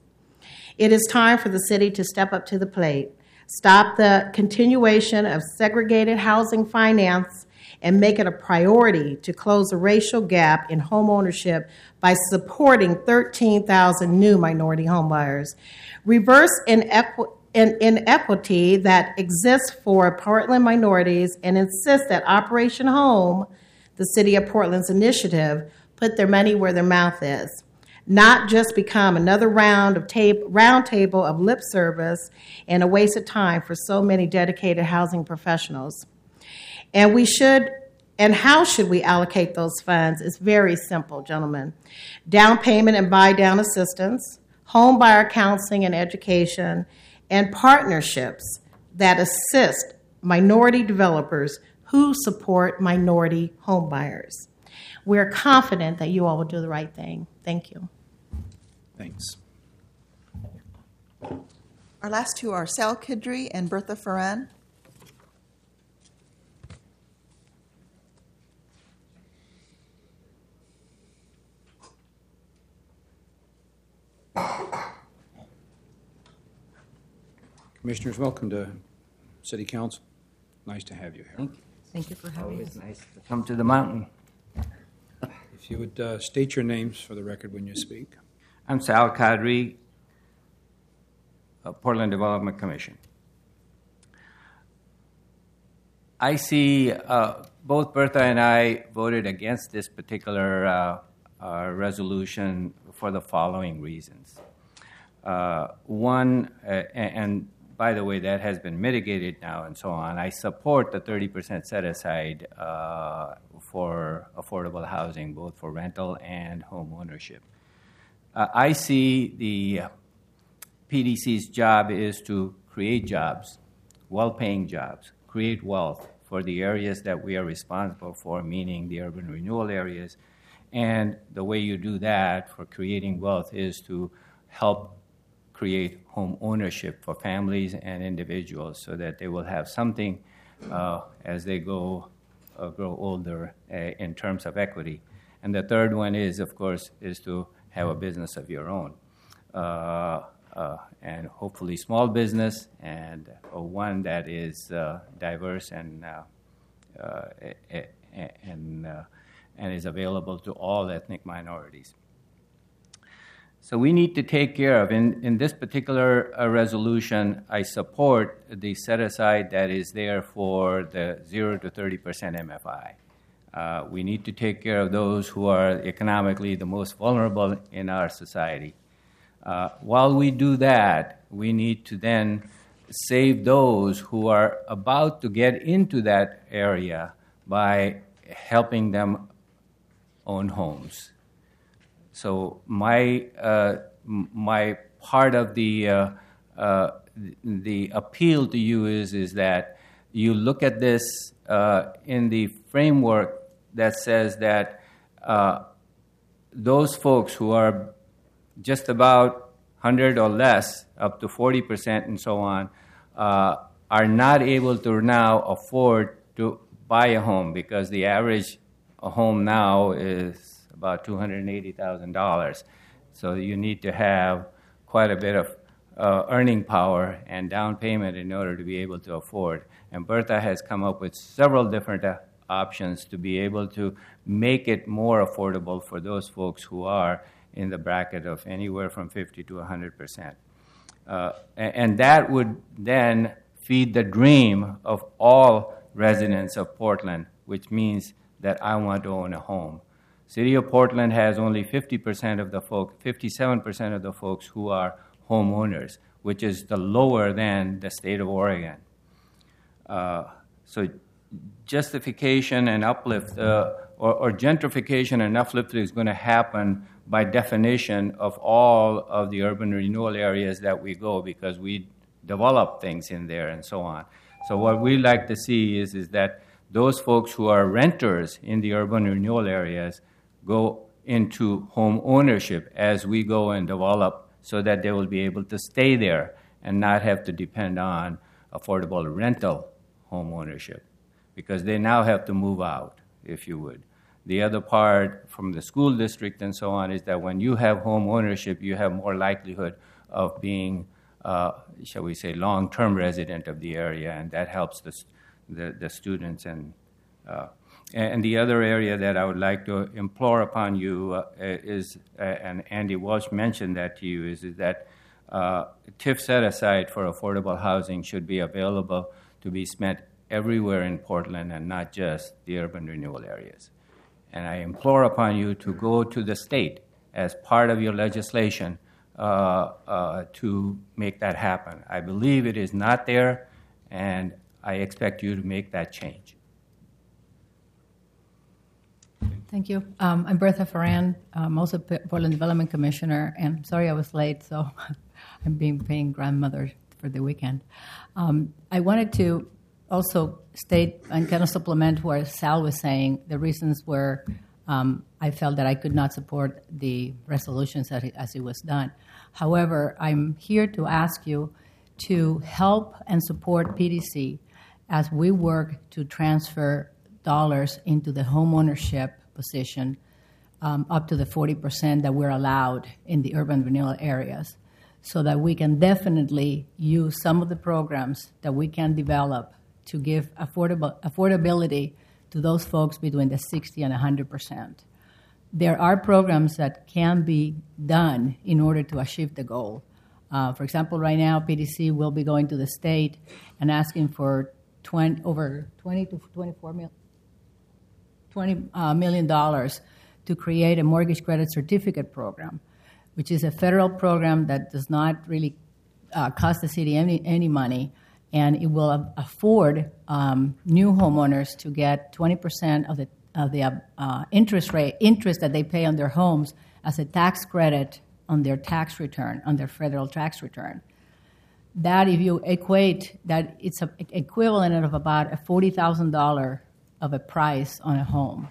It is time for the city to step up to the plate, stop the continuation of segregated housing finance, and make it a priority to close the racial gap in homeownership by supporting thirteen thousand new minority homebuyers. Reverse inequity An inequity that exists for Portland minorities and insist that Operation Home, the City of Portland's initiative, put their money where their mouth is, not just become another round of tape, round table of lip service and a waste of time for so many dedicated housing professionals. And we should, and how should we allocate those funds? It's very simple, gentlemen. Down payment and buy down assistance, home buyer counseling and education, and partnerships that assist minority developers who support minority home buyers. We're confident that you all will do the right thing. Thank you. Thanks. Our last two are Sal Kidry and Bertha Ferran. Commissioners, welcome to City Council. Nice to have you here. Thank you. Thank you for having us. It's nice to come to the mountain. If you would uh, state your names for the record when you speak. I'm Sal Kadri, of Portland Development Commission. I see uh, both Bertha and I voted against this particular uh, uh, resolution for the following reasons. Uh, one, uh, and by the way, that has been mitigated now and so on. I support the thirty percent set aside uh, for affordable housing, both for rental and home ownership. Uh, I see the P D C's job is to create jobs, well-paying jobs, create wealth for the areas that we are responsible for, meaning the urban renewal areas And the way you do that for creating wealth is to help create home ownership for families and individuals so that they will have something uh, as they go uh, grow older uh, in terms of equity. And the third one is, of course, is to have a business of your own. Uh, uh, and hopefully small business and uh, one that is uh, diverse and uh, uh, and uh, and is available to all ethnic minorities. So we need to take care of, in, in this particular uh, resolution, I support the set-aside that is there for the zero to thirty percent M F I. Uh, we need to take care of those who are economically the most vulnerable in our society. Uh, while we do that, we need to then save those who are about to get into that area by helping them own homes. So my uh, my part of the uh, uh, the appeal to you is is that you look at this uh, in the framework that says that uh, those folks who are just about one hundred or less, up to forty percent and so on, uh, are not able to now afford to buy a home because the average home now is about two hundred eighty thousand dollars. So you need to have quite a bit of uh, earning power and down payment in order to be able to afford. And Bertha has come up with several different uh, options to be able to make it more affordable for those folks who are in the bracket of anywhere from fifty to one hundred percent. Uh, and, and that would then feed the dream of all residents of Portland, which means that I want to own a home. City of Portland has only fifty percent of the folk, fifty-seven percent of the folks who are homeowners, which is the lower than the state of Oregon. Uh, so justification and uplift, uh, or, or gentrification and uplift is going to happen by definition of all of the urban renewal areas that we go because we develop things in there and so on. So what we like to see is, is that those folks who are renters in the urban renewal areas go into home ownership as we go and develop so that they will be able to stay there and not have to depend on affordable rental home ownership because they now have to move out, if you would. The other part from the school district and so on is that when you have home ownership, you have more likelihood of being, uh, shall we say, long-term resident of the area, and that helps the the, the students. And uh, and the other area that I would like to implore upon you uh, is, uh, and Andy Walsh mentioned that to you, is, is that uh, T I F set aside for affordable housing should be available to be spent everywhere in Portland and not just the urban renewal areas. And I implore upon you to go to the state as part of your legislation uh, uh, to make that happen. I believe it is not there, and I expect you to make that change. Thank you. Um, I'm Bertha Ferran. I'm also P- Portland Development Commissioner, and sorry I was late, so I'm being paying grandmother for the weekend. Um, I wanted to also state and kind of supplement what Sal was saying, the reasons where um, I felt that I could not support the resolutions as it, as it was done. However, I'm here to ask you to help and support P D C as we work to transfer dollars into the homeownership position um, up to the forty percent that we're allowed in the urban renewal areas so that we can definitely use some of the programs that we can develop to give affordable affordability to those folks between the sixty and one hundred percent. There are programs that can be done in order to achieve the goal. Uh, for example, right now, P D C will be going to the state and asking for twenty, over twenty to twenty-four mil, twenty uh, million dollars to create a mortgage credit certificate program, which is a federal program that does not really uh, cost the city any, any money, and it will afford um, new homeowners to get twenty percent of the of the uh, interest rate interest that they pay on their homes as a tax credit on their tax return, on their federal tax return. That, if you equate that, it's a equivalent of about a forty thousand dollars of a price on a home.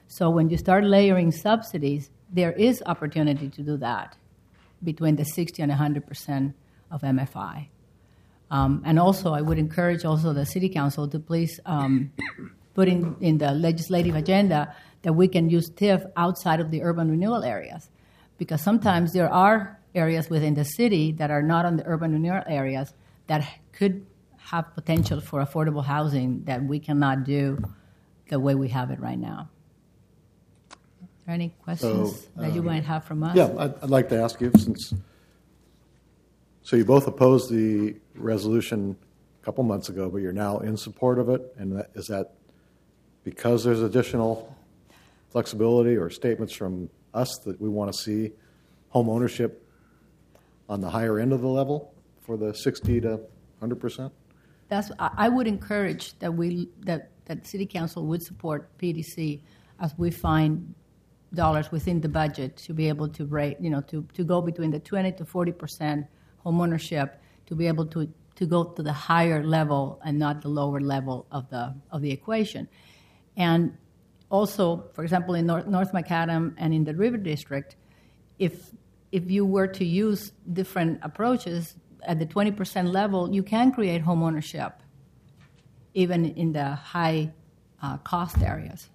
So when you start layering subsidies, there is opportunity to do that between the sixty and one hundred percent of M F I. Um, and also, I would encourage also the City Council to please um, put in, in the legislative agenda that we can use T I F outside of the urban renewal areas. Because sometimes there are areas within the city that are not on the urban renewal areas that could have potential for affordable housing that we cannot do the way we have it right now. Are there any questions So, that you um, might have from us? Yeah, I'd, I'd like to ask you, since, so you both opposed the resolution a couple months ago, but you're now in support of it, and that, is that because there's additional flexibility or statements from us that we want to see home ownership on the higher end of the level for the sixty to one hundred percent? That's, I I would encourage that we that, that City Council would support P D C as we find dollars within the budget to be able to rate, you know, to, to go between the twenty to forty percent home ownership, to be able to, to go to the higher level and not the lower level of the of the equation. And also, for example, in North, North Macadam and in the River District, if if you were to use different approaches at the twenty percent level, you can create home ownership, even in the high uh, cost areas.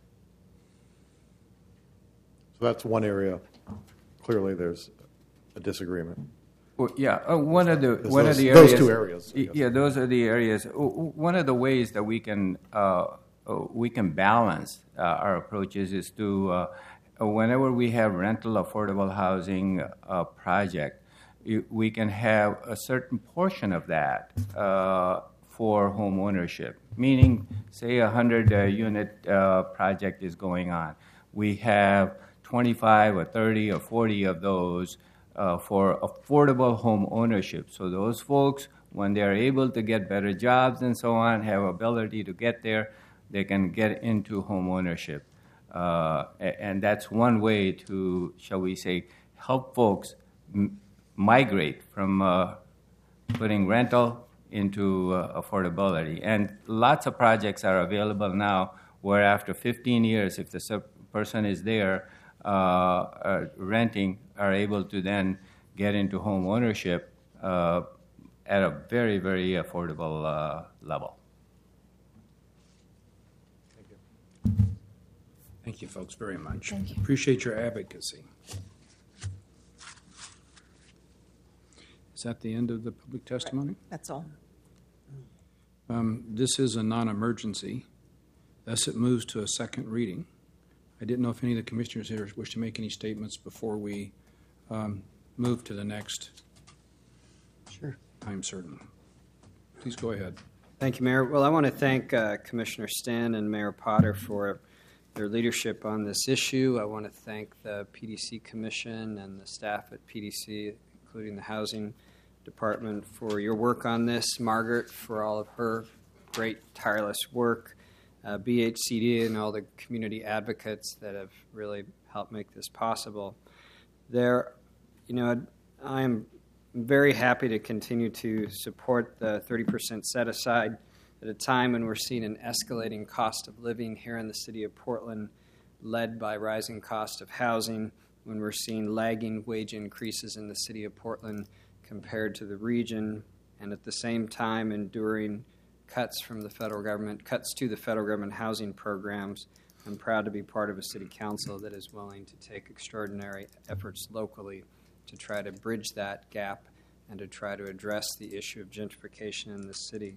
So that's one area. Clearly, there's a disagreement. Well, yeah, uh, one of the There's one those- of the those areas. two areas, I guess. Yeah, those are the areas. Uh, One of the ways that we can uh, uh, we can balance uh, our approaches is to uh, whenever we have rental affordable housing uh, project, you- we can have a certain portion of that uh, for home ownership. Meaning, say a hundred uh, unit uh, project is going on, we have twenty-five or thirty or forty of those uh, for affordable home ownership. So those folks, when they're able to get better jobs and so on, have ability to get there, they can get into home ownership. Uh, a- and that's one way to, shall we say, help folks m- migrate from uh, putting rental into uh, affordability. And lots of projects are available now where after fifteen years, if the sub- person is there uh, uh, renting, are able to then get into home ownership uh, at a very, very affordable uh, level. Thank you, folks, very much. Thank you. Appreciate your advocacy. Is that the end of the public testimony? That's all. Um, This is a non-emergency, thus it moves to a second reading. I didn't know if any of the commissioners here wish to make any statements before we um, move to the next. Sure. I'm certain. Please go ahead. Thank you, Mayor. Well, I want to thank uh, Commissioner Stan and Mayor Potter for their leadership on this issue. I want to thank the P D C Commission and the staff at P D C, including the Housing Department, for your work on this. Margaret, for all of her great, tireless work. Uh, B H C D and all the community advocates that have really helped make this possible. There, you know, I am very happy to continue to support the thirty percent set aside at a time when we're seeing an escalating cost of living here in the city of Portland, led by rising cost of housing, when we're seeing lagging wage increases in the city of Portland compared to the region, and at the same time enduring cuts from the federal government, cuts to the federal government housing programs. I'm proud to be part of a city council that is willing to take extraordinary efforts locally to try to bridge that gap and to try to address the issue of gentrification in the city.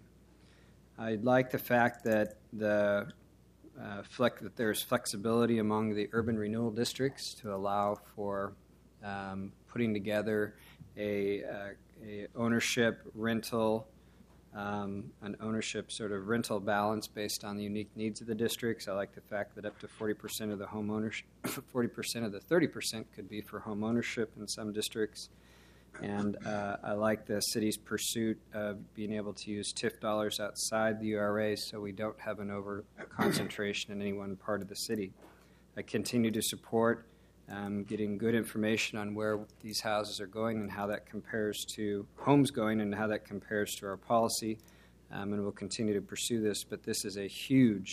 I like the fact that the uh, flex, that there's flexibility among the urban renewal districts to allow for um, putting together a, uh, a ownership rental Um, an ownership sort of rental balance based on the unique needs of the districts. I like the fact that up to forty percent of the home ownership, forty percent of the thirty percent could be for home ownership in some districts. And uh, I like the city's pursuit of being able to use T I F dollars outside the U R A so we don't have an over concentration in any one part of the city. I continue to support Um, getting good information on where these houses are going and how that compares to homes going and how that compares to our policy. Um, and we'll continue to pursue this, but this is a huge